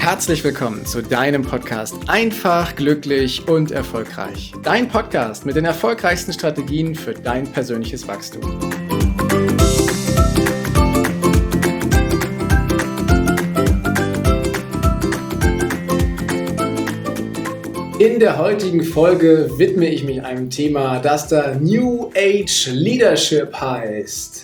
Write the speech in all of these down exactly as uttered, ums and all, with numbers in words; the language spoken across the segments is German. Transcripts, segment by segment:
herzlich willkommen zu deinem Podcast Einfach, glücklich und erfolgreich. Dein Podcast mit den erfolgreichsten Strategien für dein persönliches Wachstum. In der heutigen Folge widme ich mich einem Thema, das da New Age Leadership heißt.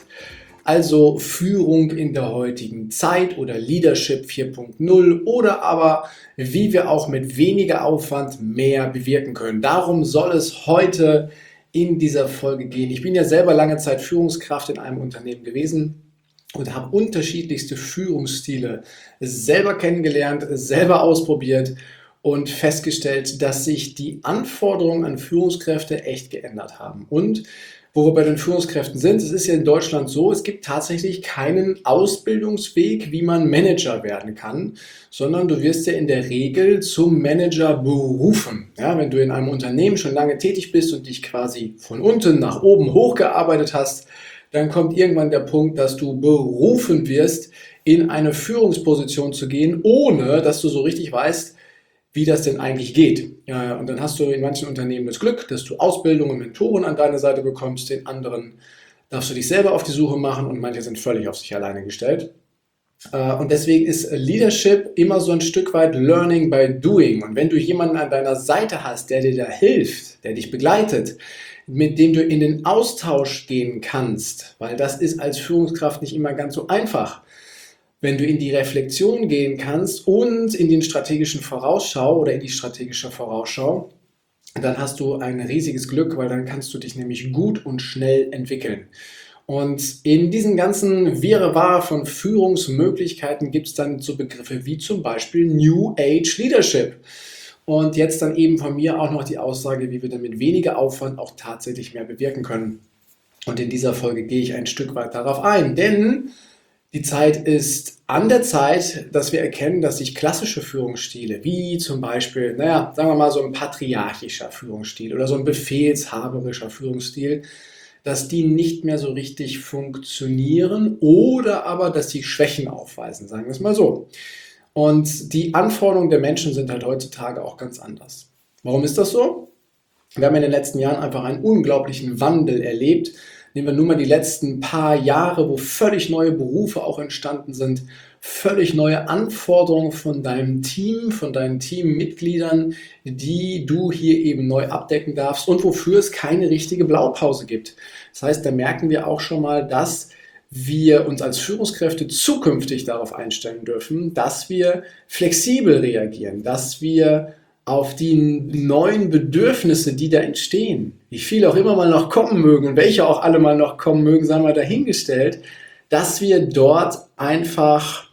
Also Führung in der heutigen Zeit oder Leadership vier Punkt null oder aber wie wir auch mit weniger Aufwand mehr bewirken können. Darum soll es heute in dieser Folge gehen. Ich bin ja selber lange Zeit Führungskraft in einem Unternehmen gewesen und habe unterschiedlichste Führungsstile selber kennengelernt, selber ausprobiert und festgestellt, dass sich die Anforderungen an Führungskräfte echt geändert haben. Und wo wir bei den Führungskräften sind, es ist ja in Deutschland so, es gibt tatsächlich keinen Ausbildungsweg, wie man Manager werden kann, sondern du wirst ja in der Regel zum Manager berufen. Ja, wenn du in einem Unternehmen schon lange tätig bist und dich quasi von unten nach oben hochgearbeitet hast, dann kommt irgendwann der Punkt, dass du berufen wirst, in eine Führungsposition zu gehen, ohne dass du so richtig weißt, wie das denn eigentlich geht. Ja, und dann hast du in manchen Unternehmen das Glück, dass du Ausbildung und Mentoren an deine Seite bekommst, in anderen darfst du dich selber auf die Suche machen und manche sind völlig auf sich alleine gestellt. Und deswegen ist Leadership immer so ein Stück weit Learning by Doing. Und wenn du jemanden an deiner Seite hast, der dir da hilft, der dich begleitet, mit dem du in den Austausch gehen kannst, weil das ist als Führungskraft nicht immer ganz so einfach, wenn du in die Reflexion gehen kannst und in den strategischen Vorausschau oder in die strategische Vorausschau, dann hast du ein riesiges Glück, weil dann kannst du dich nämlich gut und schnell entwickeln. Und in diesem ganzen Wirrwarr von Führungsmöglichkeiten gibt es dann so Begriffe wie zum Beispiel New Age Leadership. Und jetzt dann eben von mir auch noch die Aussage, wie wir dann mit weniger Aufwand auch tatsächlich mehr bewirken können. Und in dieser Folge gehe ich ein Stück weit darauf ein, denn die Zeit ist an der Zeit, dass wir erkennen, dass sich klassische Führungsstile, wie zum Beispiel, naja, sagen wir mal so ein patriarchischer Führungsstil oder so ein befehlshaberischer Führungsstil, dass die nicht mehr so richtig funktionieren oder aber, dass sie Schwächen aufweisen, sagen wir es mal so. Und die Anforderungen der Menschen sind halt heutzutage auch ganz anders. Warum ist das so? Wir haben in den letzten Jahren einfach einen unglaublichen Wandel erlebt. Nehmen wir nur mal die letzten paar Jahre, wo völlig neue Berufe auch entstanden sind, völlig neue Anforderungen von deinem Team, von deinen Teammitgliedern, die du hier eben neu abdecken darfst und wofür es keine richtige Blaupause gibt. Das heißt, da merken wir auch schon mal, dass wir uns als Führungskräfte zukünftig darauf einstellen dürfen, dass wir flexibel reagieren, dass wir auf die neuen Bedürfnisse, die da entstehen, wie viele auch immer mal noch kommen mögen und welche auch alle mal noch kommen mögen, sagen wir dahingestellt, dass wir dort einfach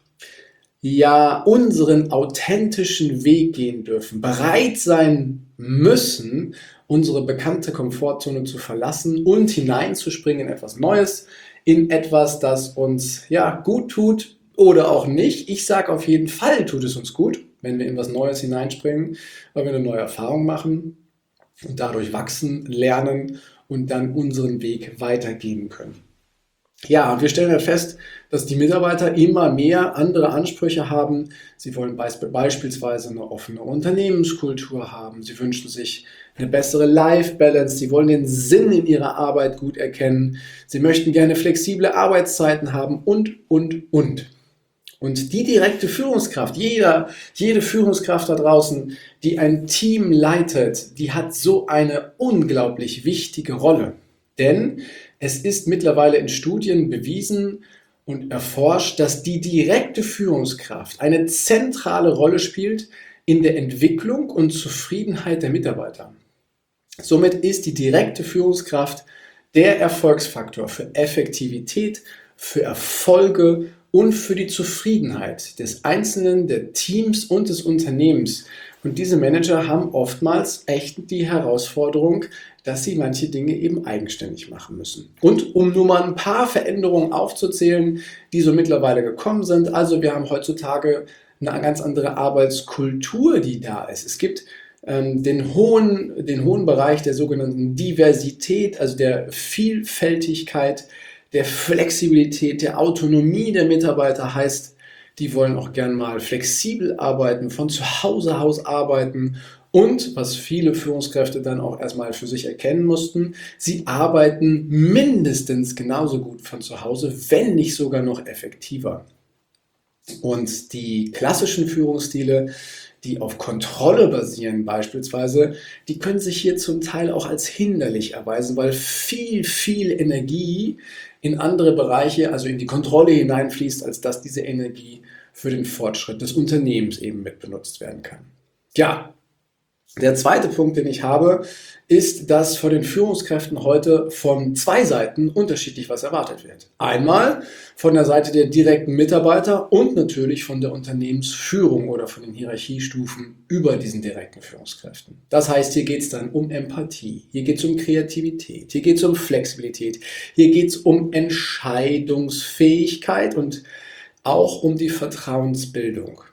ja unseren authentischen Weg gehen dürfen, bereit sein müssen, unsere bekannte Komfortzone zu verlassen und hineinzuspringen in etwas Neues, in etwas, das uns ja gut tut oder auch nicht. Ich sage auf jeden Fall, tut es uns gut, wenn wir in was Neues hineinspringen, weil wir eine neue Erfahrung machen und dadurch wachsen, lernen und dann unseren Weg weitergehen können. Ja, und wir stellen halt fest, dass die Mitarbeiter immer mehr andere Ansprüche haben. Sie wollen beisp- beispielsweise eine offene Unternehmenskultur haben. Sie wünschen sich eine bessere Life-Balance. Sie wollen den Sinn in ihrer Arbeit gut erkennen. Sie möchten gerne flexible Arbeitszeiten haben und, und, und. Und die direkte Führungskraft, jeder, jede Führungskraft da draußen, die ein Team leitet, die hat so eine unglaublich wichtige Rolle. Denn es ist mittlerweile in Studien bewiesen und erforscht, dass die direkte Führungskraft eine zentrale Rolle spielt in der Entwicklung und Zufriedenheit der Mitarbeiter. Somit ist die direkte Führungskraft der Erfolgsfaktor für Effektivität, für Erfolge und für die Zufriedenheit des Einzelnen, der Teams und des Unternehmens. Und diese Manager haben oftmals echt die Herausforderung, dass sie manche Dinge eben eigenständig machen müssen. Und um nur mal ein paar Veränderungen aufzuzählen, die so mittlerweile gekommen sind, also wir haben heutzutage eine ganz andere Arbeitskultur, die da ist. Es gibt ähm, den hohen, den hohen Bereich der sogenannten Diversität, also der Vielfältigkeit, der Flexibilität, der Autonomie der Mitarbeiter, heißt, die wollen auch gern mal flexibel arbeiten, von zu Hause aus arbeiten und, was viele Führungskräfte dann auch erstmal für sich erkennen mussten, sie arbeiten mindestens genauso gut von zu Hause, wenn nicht sogar noch effektiver. Und die klassischen Führungsstile, die auf Kontrolle basieren beispielsweise, die können sich hier zum Teil auch als hinderlich erweisen, weil viel, viel Energie in andere Bereiche, also in die Kontrolle hineinfließt, als dass diese Energie für den Fortschritt des Unternehmens eben mit benutzt werden kann. Ja, der zweite Punkt, den ich habe, ist, dass von den Führungskräften heute von zwei Seiten unterschiedlich was erwartet wird. Einmal von der Seite der direkten Mitarbeiter und natürlich von der Unternehmensführung oder von den Hierarchiestufen über diesen direkten Führungskräften. Das heißt, hier geht es dann um Empathie, hier geht es um Kreativität, hier geht es um Flexibilität, hier geht es um Entscheidungsfähigkeit und auch um die Vertrauensbildung.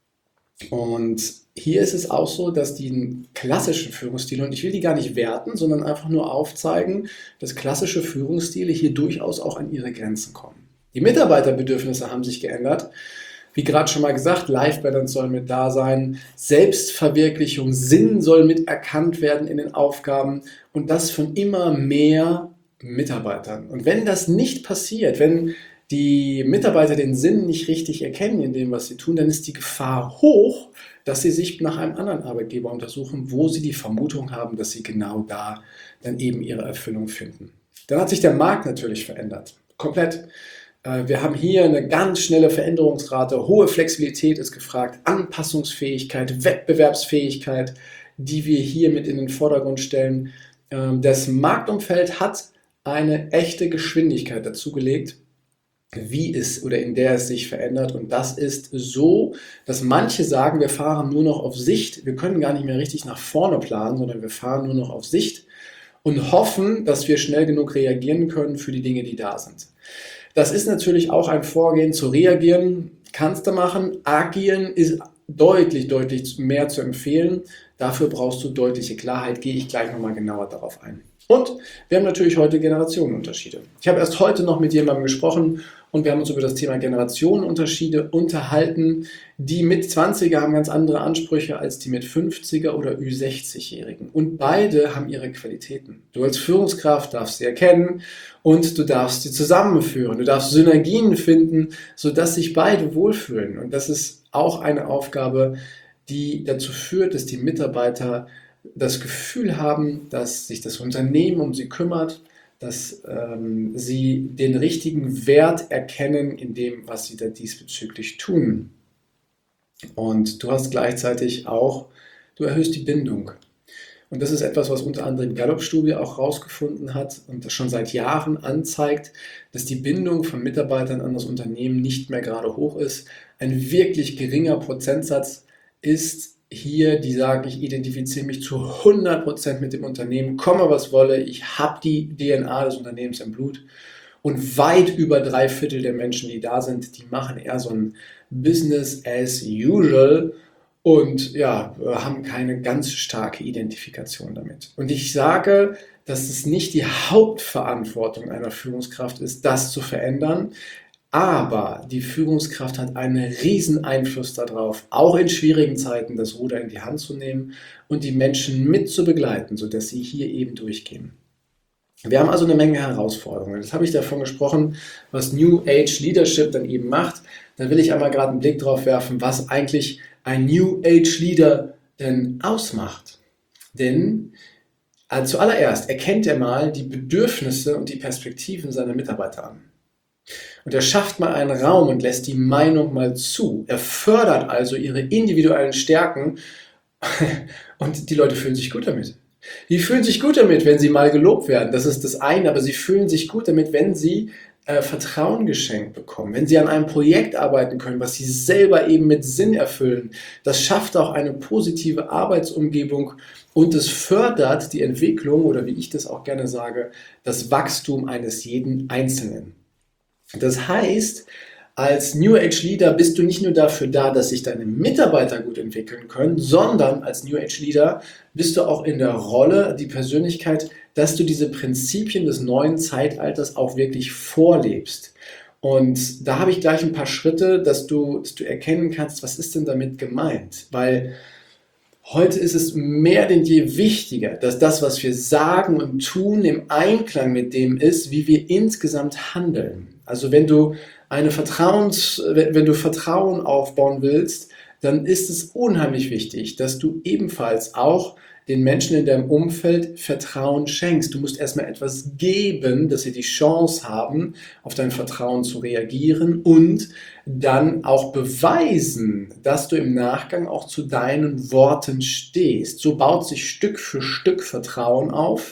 Und hier ist es auch so, dass die klassischen Führungsstile, und ich will die gar nicht werten, sondern einfach nur aufzeigen, dass klassische Führungsstile hier durchaus auch an ihre Grenzen kommen. Die Mitarbeiterbedürfnisse haben sich geändert. Wie gerade schon mal gesagt, Life Balance soll mit da sein, Selbstverwirklichung, Sinn soll mit erkannt werden in den Aufgaben und das von immer mehr Mitarbeitern. Und wenn das nicht passiert, wenn die Mitarbeiter den Sinn nicht richtig erkennen in dem, was sie tun, dann ist die Gefahr hoch, dass sie sich nach einem anderen Arbeitgeber untersuchen, wo sie die Vermutung haben, dass sie genau da dann eben ihre Erfüllung finden. Dann hat sich der Markt natürlich verändert. Komplett. Wir haben hier eine ganz schnelle Veränderungsrate, hohe Flexibilität ist gefragt, Anpassungsfähigkeit, Wettbewerbsfähigkeit, die wir hier mit in den Vordergrund stellen. Das Marktumfeld hat eine echte Geschwindigkeit dazugelegt, wie es oder in der es sich verändert. Und das ist so, dass manche sagen, wir fahren nur noch auf Sicht. Wir können gar nicht mehr richtig nach vorne planen, sondern wir fahren nur noch auf Sicht und hoffen, dass wir schnell genug reagieren können für die Dinge, die da sind. Das ist natürlich auch ein Vorgehen. Zu reagieren kannst du machen. Agieren ist deutlich, deutlich mehr zu empfehlen. Dafür brauchst du deutliche Klarheit. Gehe ich gleich nochmal genauer darauf ein. Und wir haben natürlich heute Generationenunterschiede. Ich habe erst heute noch mit jemandem gesprochen und wir haben uns über das Thema Generationenunterschiede unterhalten. Die mit zwanziger haben ganz andere Ansprüche als die mit fünfziger oder Ü sechzig-Jährigen. Und beide haben ihre Qualitäten. Du als Führungskraft darfst sie erkennen und du darfst sie zusammenführen. Du darfst Synergien finden, sodass sich beide wohlfühlen. Und das ist auch eine Aufgabe, die dazu führt, dass die Mitarbeiter das Gefühl haben, dass sich das Unternehmen um sie kümmert, dass ähm, sie den richtigen Wert erkennen in dem, was sie da diesbezüglich tun. Und du hast gleichzeitig auch, du erhöhst die Bindung. Und das ist etwas, was unter anderem die Gallup-Studie auch herausgefunden hat und das schon seit Jahren anzeigt, dass die Bindung von Mitarbeitern an das Unternehmen nicht mehr gerade hoch ist. Ein wirklich geringer Prozentsatz ist hier, die sagen, ich identifiziere mich zu hundert Prozent mit dem Unternehmen, komme was wolle, ich habe die D N A des Unternehmens im Blut. Und weit über drei Viertel der Menschen, die da sind, die machen eher so ein Business as usual und ja, haben keine ganz starke Identifikation damit. Und ich sage, dass es nicht die Hauptverantwortung einer Führungskraft ist, das zu verändern. Aber die Führungskraft hat einen riesen Einfluss darauf, auch in schwierigen Zeiten das Ruder in die Hand zu nehmen und die Menschen mit zu begleiten, sodass sie hier eben durchgehen. Wir haben also eine Menge Herausforderungen. Jetzt habe ich davon gesprochen, was New Age Leadership dann eben macht. Da will ich einmal gerade einen Blick drauf werfen, was eigentlich ein New Age Leader denn ausmacht. Denn also zuallererst erkennt er mal die Bedürfnisse und die Perspektiven seiner Mitarbeiter an. Und er schafft mal einen Raum und lässt die Meinung mal zu. Er fördert also ihre individuellen Stärken und die Leute fühlen sich gut damit. Die fühlen sich gut damit, wenn sie mal gelobt werden. Das ist das eine, aber sie fühlen sich gut damit, wenn sie äh, Vertrauen geschenkt bekommen, wenn sie an einem Projekt arbeiten können, was sie selber eben mit Sinn erfüllen. Das schafft auch eine positive Arbeitsumgebung und es fördert die Entwicklung oder wie ich das auch gerne sage, das Wachstum eines jeden Einzelnen. Das heißt, als New Age Leader bist du nicht nur dafür da, dass sich deine Mitarbeiter gut entwickeln können, sondern als New Age Leader bist du auch in der Rolle, die Persönlichkeit, dass du diese Prinzipien des neuen Zeitalters auch wirklich vorlebst. Und da habe ich gleich ein paar Schritte, dass du, dass du erkennen kannst, was ist denn damit gemeint? Weil heute ist es mehr denn je wichtiger, dass das, was wir sagen und tun, im Einklang mit dem ist, wie wir insgesamt handeln. Also wenn du eine Vertrauens, wenn du Vertrauen aufbauen willst, dann ist es unheimlich wichtig, dass du ebenfalls auch den Menschen in deinem Umfeld Vertrauen schenkst. Du musst erstmal etwas geben, dass sie die Chance haben, auf dein Vertrauen zu reagieren und dann auch beweisen, dass du im Nachgang auch zu deinen Worten stehst. So baut sich Stück für Stück Vertrauen auf.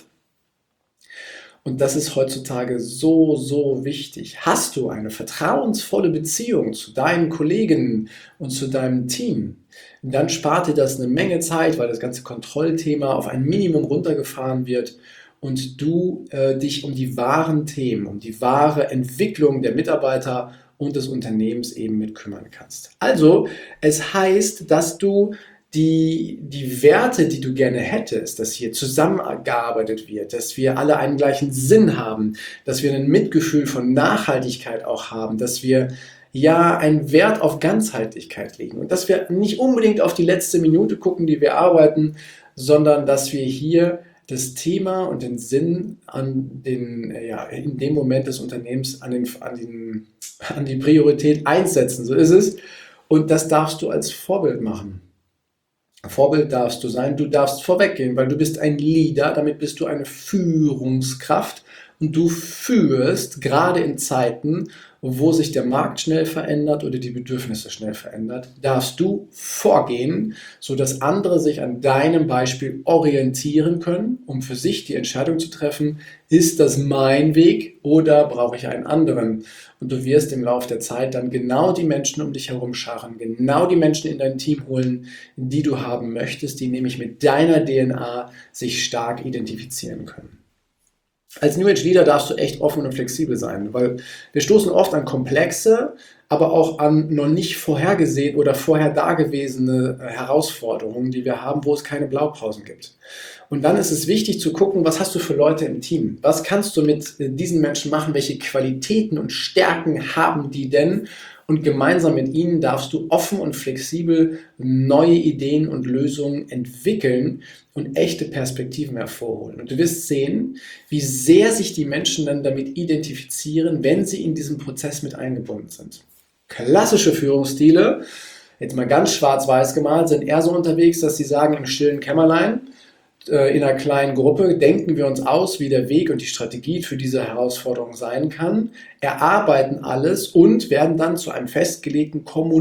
Und das ist heutzutage so, so wichtig. Hast du eine vertrauensvolle Beziehung zu deinen Kollegen und zu deinem Team, dann spart dir das eine Menge Zeit, weil das ganze Kontrollthema auf ein Minimum runtergefahren wird und du äh, dich um die wahren Themen, um die wahre Entwicklung der Mitarbeiter und des Unternehmens eben mit kümmern kannst. Also, es heißt, dass du Die, die Werte, die du gerne hättest, dass hier zusammengearbeitet wird, dass wir alle einen gleichen Sinn haben, dass wir ein Mitgefühl von Nachhaltigkeit auch haben, dass wir ja einen Wert auf Ganzheitlichkeit legen und dass wir nicht unbedingt auf die letzte Minute gucken, die wir arbeiten, sondern dass wir hier das Thema und den Sinn an den, ja, in dem Moment des Unternehmens an, den, an, den, an die Priorität einsetzen. So ist es. Und das darfst du als Vorbild machen. Vorbild darfst du sein, du darfst vorweggehen, weil du bist ein Leader, damit bist du eine Führungskraft und du führst gerade in Zeiten, wo sich der Markt schnell verändert oder die Bedürfnisse schnell verändert, darfst du vorgehen, sodass andere sich an deinem Beispiel orientieren können, um für sich die Entscheidung zu treffen, ist das mein Weg oder brauche ich einen anderen? Und du wirst im Laufe der Zeit dann genau die Menschen um dich herum scharen, genau die Menschen in dein Team holen, die du haben möchtest, die nämlich mit deiner D N A sich stark identifizieren können. Als New Age Leader darfst du echt offen und flexibel sein, weil wir stoßen oft an komplexe, aber auch an noch nicht vorhergesehen oder vorher dagewesene Herausforderungen, die wir haben, wo es keine Blaupausen gibt. Und dann ist es wichtig zu gucken, was hast du für Leute im Team? Was kannst du mit diesen Menschen machen? Welche Qualitäten und Stärken haben die denn? Und gemeinsam mit ihnen darfst du offen und flexibel neue Ideen und Lösungen entwickeln und echte Perspektiven hervorholen. Und du wirst sehen, wie sehr sich die Menschen dann damit identifizieren, wenn sie in diesem Prozess mit eingebunden sind. Klassische Führungsstile, jetzt mal ganz schwarz-weiß gemalt, sind eher so unterwegs, dass sie sagen, im stillen Kämmerlein, in einer kleinen Gruppe denken wir uns aus, wie der Weg und die Strategie für diese Herausforderung sein kann, erarbeiten alles und werden dann zu einem festgelegten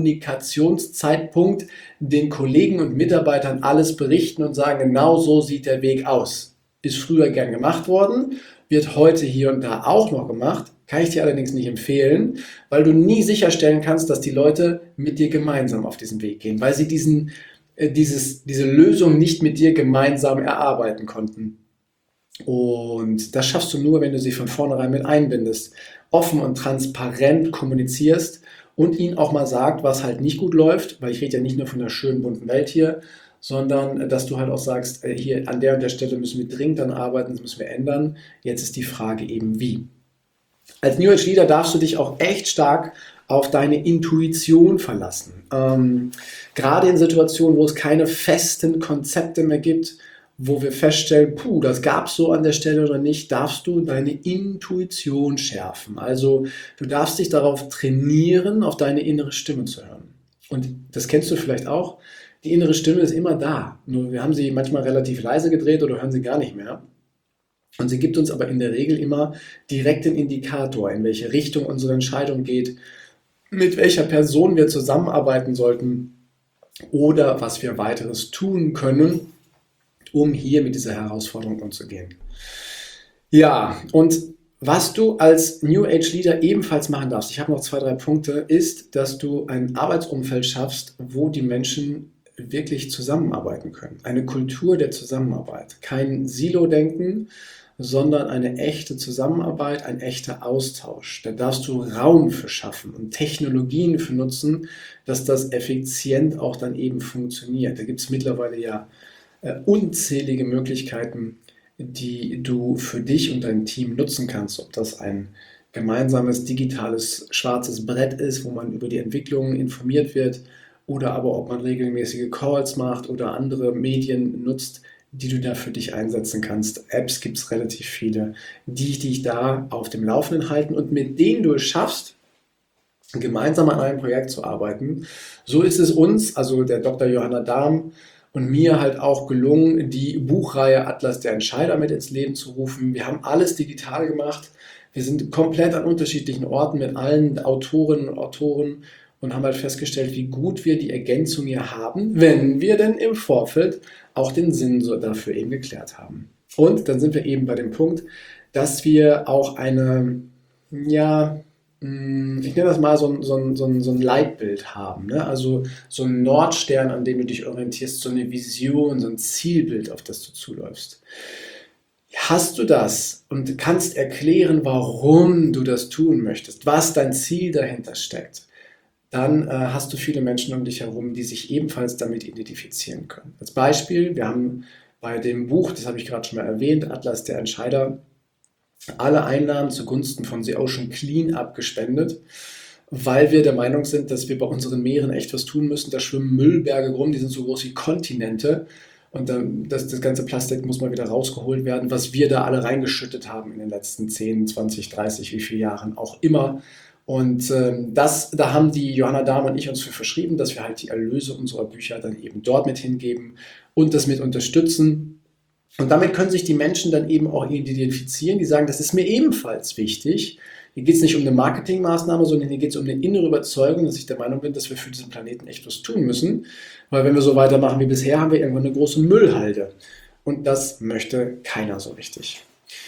Kommunikationszeitpunkt den Kollegen und Mitarbeitern alles berichten und sagen, genau so sieht der Weg aus. Ist früher gern gemacht worden, wird heute hier und da auch noch gemacht, kann ich dir allerdings nicht empfehlen, weil du nie sicherstellen kannst, dass die Leute mit dir gemeinsam auf diesen Weg gehen, weil sie diesen Dieses, diese Lösung nicht mit dir gemeinsam erarbeiten konnten. Und das schaffst du nur, wenn du sie von vornherein mit einbindest, offen und transparent kommunizierst und ihnen auch mal sagt, was halt nicht gut läuft, weil ich rede ja nicht nur von der schönen bunten Welt hier, sondern dass du halt auch sagst, hier an der und der Stelle müssen wir dringend an arbeiten, das müssen wir ändern. Jetzt ist die Frage eben wie. Als New Age Leader darfst du dich auch echt stark auf deine Intuition verlassen. Ähm, gerade in Situationen, wo es keine festen Konzepte mehr gibt, wo wir feststellen, puh, das gab es so an der Stelle oder nicht, darfst du deine Intuition schärfen. Also du darfst dich darauf trainieren, auf deine innere Stimme zu hören. Und das kennst du vielleicht auch, die innere Stimme ist immer da. Nur wir haben sie manchmal relativ leise gedreht oder hören sie gar nicht mehr. Und sie gibt uns aber in der Regel immer direkt den Indikator, in welche Richtung unsere Entscheidung geht, mit welcher Person wir zusammenarbeiten sollten oder was wir weiteres tun können, um hier mit dieser Herausforderung umzugehen. Ja, und was du als New Age Leader ebenfalls machen darfst, ich habe noch zwei, drei Punkte, ist, dass du ein Arbeitsumfeld schaffst, wo die Menschen wirklich zusammenarbeiten können. Eine Kultur der Zusammenarbeit. Kein Silo-Denken, sondern eine echte Zusammenarbeit, ein echter Austausch. Da darfst du Raum für schaffen und Technologien für nutzen, dass das effizient auch dann eben funktioniert. Da gibt es mittlerweile ja äh, unzählige Möglichkeiten, die du für dich und dein Team nutzen kannst, ob das ein gemeinsames digitales schwarzes Brett ist, wo man über die Entwicklungen informiert wird, oder aber ob man regelmäßige Calls macht oder andere Medien nutzt, die du da für dich einsetzen kannst. Apps gibt es relativ viele, die dich da auf dem Laufenden halten und mit denen du es schaffst, gemeinsam an einem Projekt zu arbeiten. So ist es uns, also der Doktor Johanna Dahm und mir halt auch gelungen, die Buchreihe Atlas der Entscheider mit ins Leben zu rufen. Wir haben alles digital gemacht. Wir sind komplett an unterschiedlichen Orten mit allen Autorinnen und Autoren und haben halt festgestellt, wie gut wir die Ergänzung hier haben, wenn wir denn im Vorfeld auch den Sinn so dafür eben geklärt haben. Und dann sind wir eben bei dem Punkt, dass wir auch eine, ja, ich nenne das mal so ein, so ein, so ein, so ein Leitbild haben, ne? Also so ein Nordstern, an dem du dich orientierst, so eine Vision, so ein Zielbild, auf das du zuläufst. Hast du das und kannst erklären, warum du das tun möchtest, was dein Ziel dahinter steckt, dann äh, hast du viele Menschen um dich herum, die sich ebenfalls damit identifizieren können. Als Beispiel, wir haben bei dem Buch, das habe ich gerade schon mal erwähnt, Atlas der Entscheider, alle Einnahmen zugunsten von The Ocean Clean abgespendet, weil wir der Meinung sind, dass wir bei unseren Meeren echt was tun müssen. Da schwimmen Müllberge rum, die sind so groß wie Kontinente. Und dann, das, das ganze Plastik muss mal wieder rausgeholt werden, was wir da alle reingeschüttet haben in den letzten zehn, zwanzig, dreißig, wie viele Jahren auch immer. Und ähm, das, da haben die Johanna Dahm und ich uns für verschrieben, dass wir halt die Erlöse unserer Bücher dann eben dort mit hingeben und das mit unterstützen. Und damit können sich die Menschen dann eben auch identifizieren, die sagen, das ist mir ebenfalls wichtig. Hier geht es nicht um eine Marketingmaßnahme, sondern hier geht es um eine innere Überzeugung, dass ich der Meinung bin, dass wir für diesen Planeten echt was tun müssen. Weil wenn wir so weitermachen wie bisher, haben wir irgendwann eine große Müllhalde. Und das möchte keiner so richtig.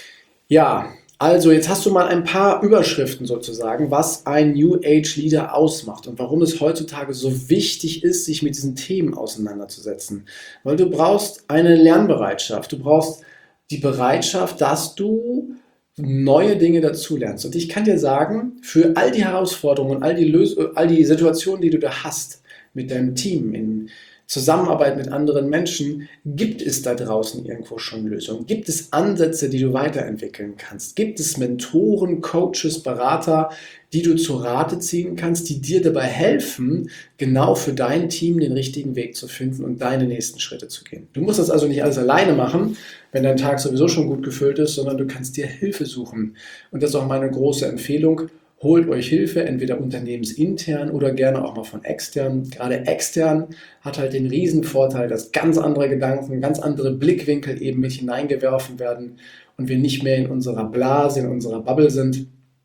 Ja, also jetzt hast du mal ein paar Überschriften sozusagen, was ein New Age Leader ausmacht und warum es heutzutage so wichtig ist, sich mit diesen Themen auseinanderzusetzen. Weil du brauchst eine Lernbereitschaft, du brauchst die Bereitschaft, dass du neue Dinge dazulernst. Und ich kann dir sagen, für all die Herausforderungen, all die, Lös- all die Situationen, die du da hast mit deinem Team, in Zusammenarbeit mit anderen Menschen, gibt es da draußen irgendwo schon Lösungen? Gibt es Ansätze, die du weiterentwickeln kannst? Gibt es Mentoren, Coaches, Berater, die du zu Rate ziehen kannst, die dir dabei helfen, genau für dein Team den richtigen Weg zu finden und deine nächsten Schritte zu gehen? Du musst das also nicht alles alleine machen, wenn dein Tag sowieso schon gut gefüllt ist, sondern du kannst dir Hilfe suchen. Und das ist auch meine große Empfehlung. Holt euch Hilfe, entweder unternehmensintern oder gerne auch mal von extern. Gerade extern hat halt den Riesenvorteil, dass ganz andere Gedanken, ganz andere Blickwinkel eben mit hineingeworfen werden und wir nicht mehr in unserer Blase, in unserer Bubble sind,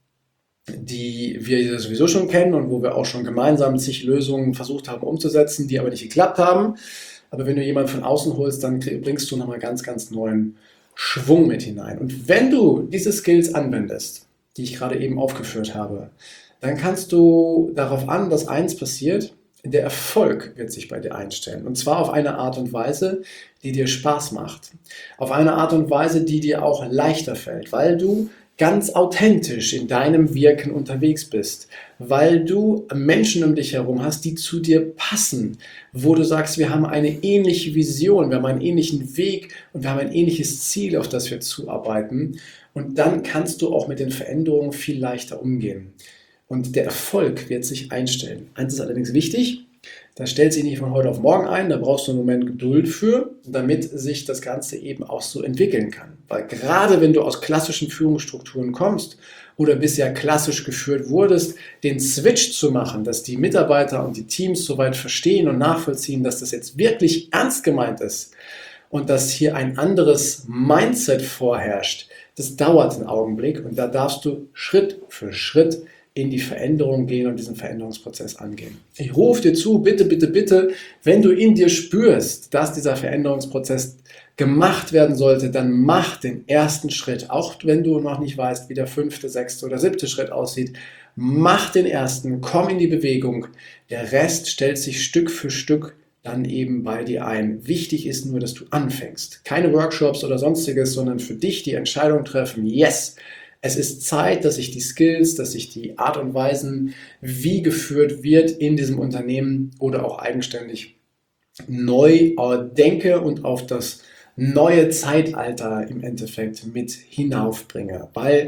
die wir sowieso schon kennen und wo wir auch schon gemeinsam zig Lösungen versucht haben umzusetzen, die aber nicht geklappt haben. Aber wenn du jemanden von außen holst, dann bringst du nochmal ganz, ganz neuen Schwung mit hinein. Und wenn du diese Skills anwendest, die ich gerade eben aufgeführt habe, dann kannst du darauf an, dass eins passiert, der Erfolg wird sich bei dir einstellen. Und zwar auf eine Art und Weise, die dir Spaß macht. Auf eine Art und Weise, die dir auch leichter fällt, weil du ganz authentisch in deinem Wirken unterwegs bist, weil du Menschen um dich herum hast, die zu dir passen, wo du sagst, wir haben eine ähnliche Vision, wir haben einen ähnlichen Weg und wir haben ein ähnliches Ziel, auf das wir zuarbeiten. Und dann kannst du auch mit den Veränderungen viel leichter umgehen. Und der Erfolg wird sich einstellen. Eins ist allerdings wichtig, das stellt sich nicht von heute auf morgen ein, da brauchst du einen Moment Geduld für, damit sich das Ganze eben auch so entwickeln kann. Weil gerade wenn du aus klassischen Führungsstrukturen kommst oder bisher klassisch geführt wurdest, den Switch zu machen, dass die Mitarbeiter und die Teams soweit verstehen und nachvollziehen, dass das jetzt wirklich ernst gemeint ist und dass hier ein anderes Mindset vorherrscht, das dauert einen Augenblick und da darfst du Schritt für Schritt in die Veränderung gehen und diesen Veränderungsprozess angehen. Ich rufe dir zu, bitte, bitte, bitte, wenn du in dir spürst, dass dieser Veränderungsprozess gemacht werden sollte, dann mach den ersten Schritt. Auch wenn du noch nicht weißt, wie der fünfte, sechste oder siebte Schritt aussieht, mach den ersten, komm in die Bewegung. Der Rest stellt sich Stück für Stück dann eben bei dir ein. Wichtig ist nur, dass du anfängst. Keine Workshops oder sonstiges, sondern für dich die Entscheidung treffen, yes, es ist Zeit, dass ich die Skills, dass ich die Art und Weisen, wie geführt wird in diesem Unternehmen oder auch eigenständig neu denke und auf das neue Zeitalter im Endeffekt mit hinaufbringe. Weil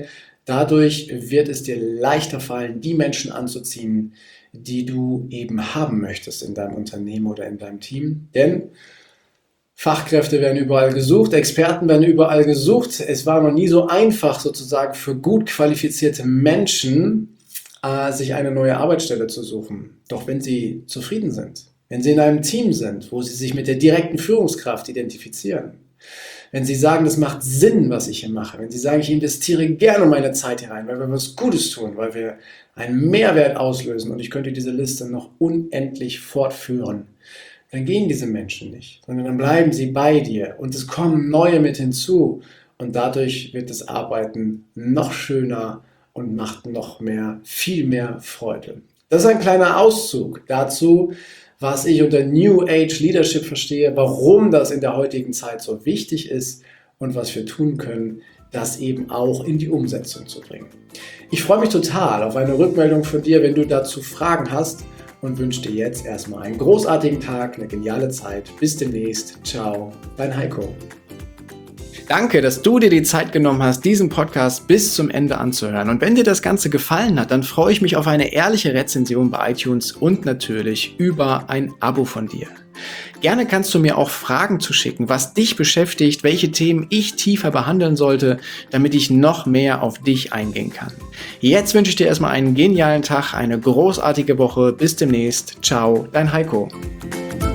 Dadurch wird es dir leichter fallen, die Menschen anzuziehen, die du eben haben möchtest in deinem Unternehmen oder in deinem Team. Denn Fachkräfte werden überall gesucht, Experten werden überall gesucht. Es war noch nie so einfach sozusagen für gut qualifizierte Menschen, äh, sich eine neue Arbeitsstelle zu suchen. Doch wenn sie zufrieden sind, wenn sie in einem Team sind, wo sie sich mit der direkten Führungskraft identifizieren, wenn sie sagen, das macht Sinn, was ich hier mache, wenn sie sagen, ich investiere gerne meine Zeit hier rein, weil wir was Gutes tun, weil wir einen Mehrwert auslösen und ich könnte diese Liste noch unendlich fortführen, dann gehen diese Menschen nicht, sondern dann bleiben sie bei dir und es kommen neue mit hinzu und dadurch wird das Arbeiten noch schöner und macht noch mehr, viel mehr Freude. Das ist ein kleiner Auszug dazu, was ich unter New Age Leadership verstehe, warum das in der heutigen Zeit so wichtig ist und was wir tun können, das eben auch in die Umsetzung zu bringen. Ich freue mich total auf eine Rückmeldung von dir, wenn du dazu Fragen hast und wünsche dir jetzt erstmal einen großartigen Tag, eine geniale Zeit. Bis demnächst. Ciao, dein Heiko. Danke, dass du dir die Zeit genommen hast, diesen Podcast bis zum Ende anzuhören. Und wenn dir das Ganze gefallen hat, dann freue ich mich auf eine ehrliche Rezension bei iTunes und natürlich über ein Abo von dir. Gerne kannst du mir auch Fragen zuschicken, was dich beschäftigt, welche Themen ich tiefer behandeln sollte, damit ich noch mehr auf dich eingehen kann. Jetzt wünsche ich dir erstmal einen genialen Tag, eine großartige Woche. Bis demnächst. Ciao, dein Heiko.